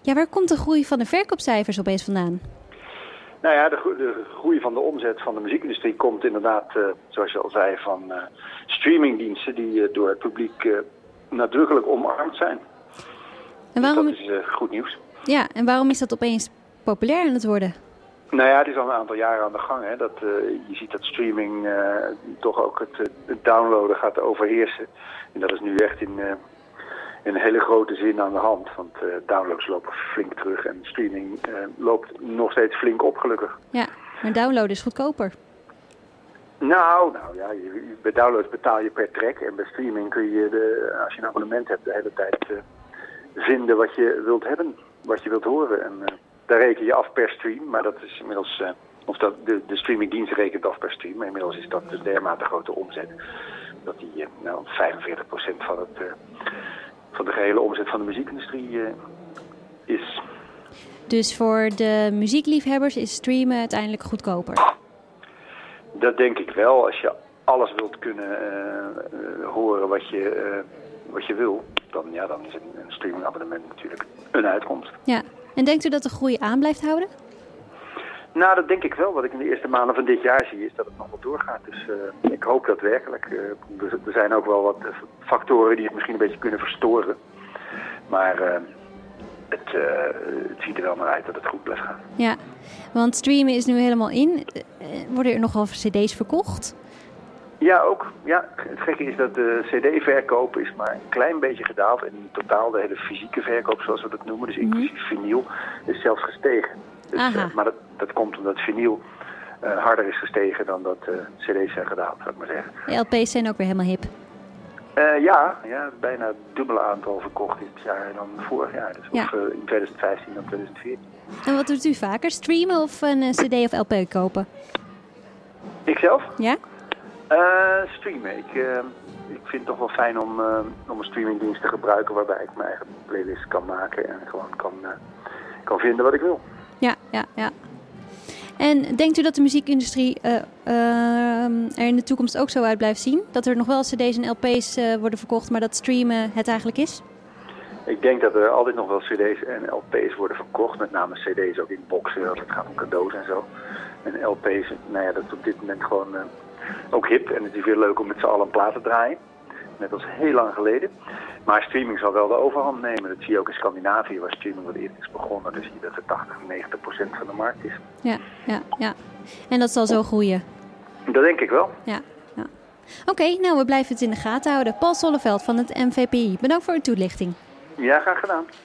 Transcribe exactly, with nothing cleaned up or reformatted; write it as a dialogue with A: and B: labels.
A: Ja, waar komt de groei van de verkoopcijfers opeens vandaan?
B: Nou ja, de, de groei van de omzet van de muziekindustrie komt inderdaad, uh, zoals je al zei, van uh, streamingdiensten die uh, door het publiek uh, nadrukkelijk omarmd zijn.
A: En waarom...
B: Dus dat is uh, goed nieuws.
A: Ja, en waarom is dat opeens populair aan het worden?
B: Nou ja, het is al een aantal jaren aan de gang. Hè, dat, uh, je ziet dat streaming uh, toch ook het, het downloaden gaat overheersen. En dat is nu echt in, uh, in een hele grote zin aan de hand. Want uh, downloads lopen flink terug en streaming uh, loopt nog steeds flink op, gelukkig.
A: Ja, maar downloaden is goedkoper.
B: Nou, nou ja, je, bij downloads betaal je per track. En bij streaming kun je, de, als je een abonnement hebt, de hele tijd uh, vinden wat je wilt hebben. Wat je wilt horen. En, uh, daar reken je af per stream, maar dat is inmiddels, uh, of dat, de, de streamingdienst rekent af per stream, maar inmiddels is dat een dermate grote omzet, dat die uh, nou, vijfenveertig procent van, het, uh, van de gehele omzet van de muziekindustrie uh, is.
A: Dus voor de muziekliefhebbers is streamen uiteindelijk goedkoper?
B: Dat denk ik wel, als je alles wilt kunnen uh, uh, horen wat je, uh, wat je wil, dan, ja, dan is een, een streamingabonnement natuurlijk een uitkomst.
A: Ja. En denkt u dat de groei aan blijft houden?
B: Nou, dat denk ik wel. Wat ik in de eerste maanden van dit jaar zie, is dat het nog wel doorgaat. Dus uh, ik hoop dat werkelijk. Uh, er, er zijn ook wel wat uh, factoren die het misschien een beetje kunnen verstoren. Maar uh, het, uh, het ziet er wel naar uit dat het goed blijft gaan.
A: Ja, want streamen is nu helemaal in. Uh, worden er nogal cd's verkocht?
B: Ja, ook. Ja, het gekke is dat de cd-verkoop is maar een klein beetje gedaald. En in totaal de hele fysieke verkoop, zoals we dat noemen, dus inclusief mm-hmm. vinyl, is zelfs gestegen. Dus, uh, maar dat, dat komt omdat vinyl uh, harder is gestegen dan dat uh, cd's zijn gedaald, zou ik maar zeggen.
A: De L P's zijn ook weer helemaal hip.
B: Uh, ja, ja, bijna het dubbele aantal verkocht dit jaar dan vorig jaar. Dus ja. Of uh, in twintig vijftien dan twintig veertien.
A: En wat doet u vaker? Streamen of een uh, cd of L P kopen?
B: Ikzelf?
A: Ja?
B: Uh, streamen. Ik, uh, ik vind het toch wel fijn om, uh, om een streamingdienst te gebruiken waarbij ik mijn eigen playlist kan maken en gewoon kan, uh, kan vinden wat ik wil.
A: Ja, ja, ja. En denkt u dat de muziekindustrie uh, uh, er in de toekomst ook zo uit blijft zien? Dat er nog wel cd's en L P's uh, worden verkocht, maar dat streamen het eigenlijk is?
B: Ik denk dat er altijd nog wel cd's en L P's worden verkocht. Met name cd's ook in boxen, als het gaat om cadeaus en zo. En L P's, nou ja, dat is op dit moment gewoon uh, ook hip. En het is weer leuk om met z'n allen een plaat te draaien. Net als heel lang geleden. Maar streaming zal wel de overhand nemen. Dat zie je ook in Scandinavië, waar streaming wat eerder is begonnen. Dan zie je dat het tachtig, negentig procent van de markt is.
A: Ja, ja, ja. En dat zal zo groeien?
B: Dat denk ik wel.
A: Ja, ja. Oké, okay, nou we blijven het in de gaten houden. Paul Solleveld van het M V P I. Bedankt voor uw toelichting.
B: Ja, graag gedaan.